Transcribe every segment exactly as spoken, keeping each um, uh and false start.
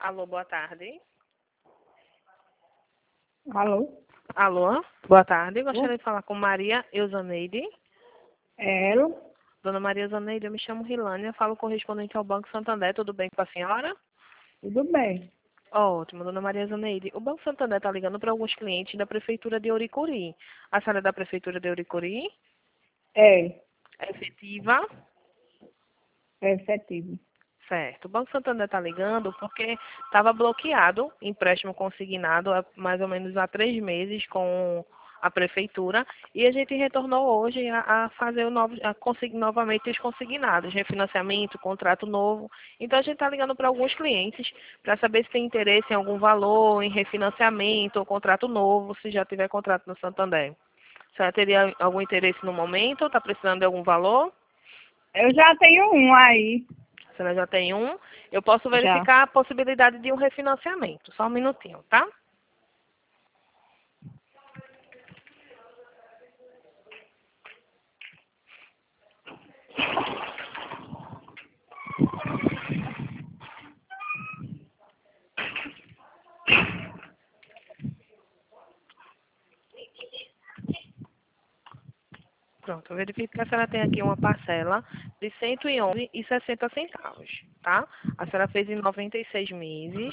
Alô, boa tarde. Alô? Alô, boa tarde. Alô? Gostaria de falar com Maria Eusaneide. É ela? Dona Maria Eusaneide, eu me chamo Rilânia, falo correspondente ao Banco Santander. Tudo bem com a senhora? Tudo bem. Ótimo, Dona Maria Eusaneide. O Banco Santander está ligando para alguns clientes da Prefeitura de Ouricuri. A senhora é da Prefeitura de Ouricuri? É, É efetiva? é efetivo. Certo. O Banco Santander está ligando porque estava bloqueado empréstimo consignado há mais ou menos há três meses com a prefeitura e a gente retornou hoje a, a fazer o novo, a conseguir novamente os consignados, refinanciamento, contrato novo. Então a gente está ligando para alguns clientes para saber se tem interesse em algum valor, em refinanciamento ou contrato novo, se já tiver contrato no Santander. A senhora teria algum interesse no momento? Está precisando de algum valor? Eu já tenho um aí. A senhora já tem um. Eu posso Já. verificar a possibilidade de um refinanciamento. Só um minutinho, tá? Pronto, eu verifico que a senhora tem aqui uma parcela de cento e onze e sessenta centavos, tá? A senhora fez em noventa e seis meses.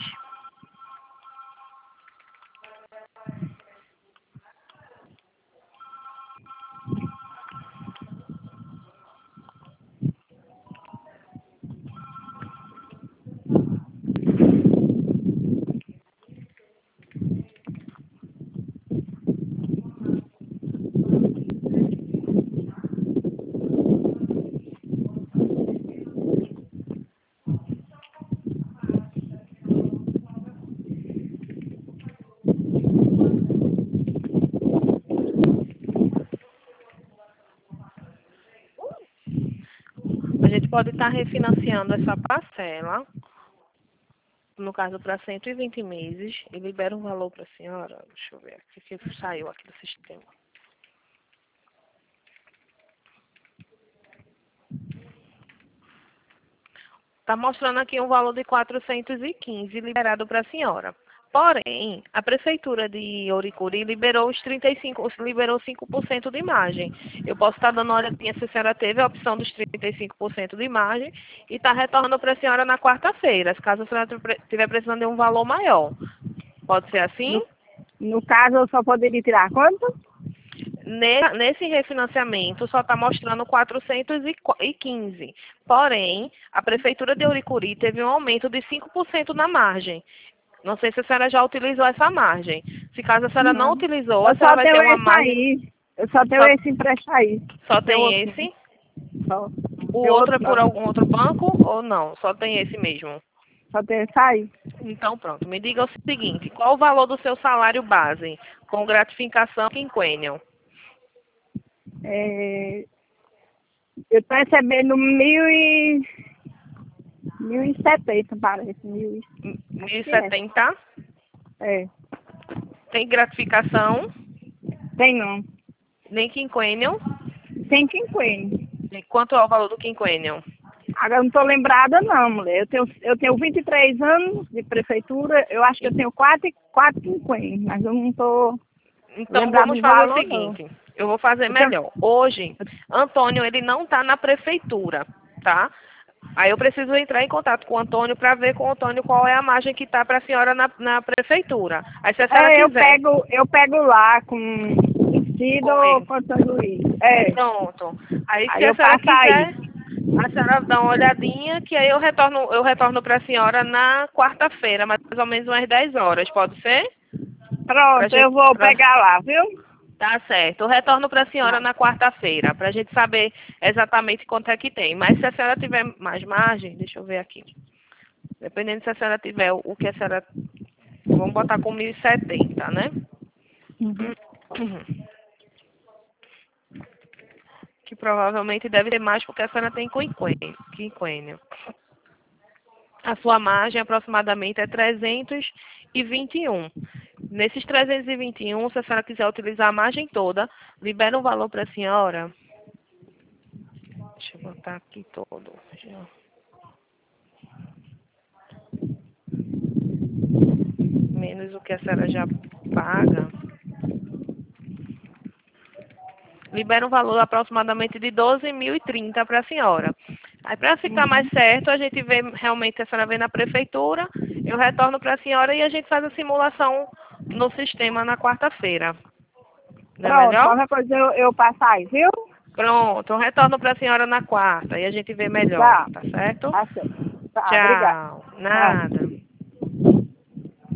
A gente pode estar refinanciando essa parcela, no caso para cento e vinte meses, e libera um valor para a senhora. Deixa eu ver aqui, que saiu aqui do sistema. Está mostrando aqui um valor de quatrocentos e quinze liberado para a senhora. Porém, a Prefeitura de Ouricuri liberou os trinta e cinco, liberou cinco por cento de margem. Eu posso estar dando uma olhadinha se a senhora teve a opção dos trinta e cinco por cento de margem e está retornando para a senhora na quarta-feira, caso a senhora estiver precisando de um valor maior. Pode ser assim? No, no caso, eu só poderia tirar quanto? Ne- Nesse refinanciamento só está mostrando quatrocentos e quinze. Porém, a Prefeitura de Ouricuri teve um aumento de cinco por cento na margem. Não sei se a senhora já utilizou essa margem. Se caso a senhora não Não. utilizou, a Eu senhora só vai ter tenho uma esse margem. aí. Eu só tenho Só, esse empréstimo aí. só Tem tem outro esse? não. Só. O Tem outro outro é por não. algum outro banco ou não? Só tem esse mesmo. Só tenho esse aí. Então pronto. Me diga o seguinte, qual o valor do seu salário base com gratificação quinquennial? É, eu estou recebendo mil e... Mil e setenta, parece. Mil e... mil Acho e que é. setenta? É. Tem gratificação? Tem não. Nem quinquennial? Tem quinquênio. E quanto é o valor do quinquennial? Agora eu não tô lembrada não, mulher. Eu tenho, eu tenho vinte e três anos de prefeitura, eu acho que eu tenho quatro, quatro quinquênios, mas eu não tô Então lembrada vamos do fazer o valor não. seguinte, eu vou fazer Eu tenho, melhor. Hoje, Antônio, ele não está na prefeitura, tá? Aí eu preciso entrar em contato com o Antônio para ver com o Antônio qual é a margem que está para a senhora na, na prefeitura. Aí se a senhora é, eu quiser, pego, eu pego lá com vestido com ou ele. com São Luís. É. Pronto. Aí se Aí a eu senhora passo aí. quiser, a senhora dá uma olhadinha, que aí eu retorno, eu retorno para a senhora na quarta-feira, mais ou menos umas dez horas, pode ser? Pra Pronto, eu gente, vou pra, pegar lá, viu? Tá certo. Eu retorno para a senhora Tá. na quarta-feira, para a gente saber exatamente quanto é que tem. Mas se a senhora tiver mais margem, deixa eu ver aqui. Dependendo se a senhora tiver o o que a senhora. Vamos botar com mil e setenta, né? Uhum. Que provavelmente deve ter mais porque a senhora tem quinquênio. quinquênio. A sua margem aproximadamente é trezentos e vinte e um. Nesses trezentos e vinte e um, se a senhora quiser utilizar a margem toda, libera um valor para a senhora. Deixa eu botar aqui todo. menos o que a senhora já paga. Libera um valor aproximadamente de doze mil e trinta para a senhora. Aí, para ficar mais certo, a gente vê realmente, a senhora vem na prefeitura, eu retorno para a senhora e a gente faz a simulação no sistema na quarta-feira. Não é Pronto, melhor? qualquer coisa eu, eu passo aí, viu? Pronto, eu retorno para a senhora na quarta e a gente vê melhor, Tá, tá certo? tá certo. Tá, obrigada. Tchau. Tchau. Nada.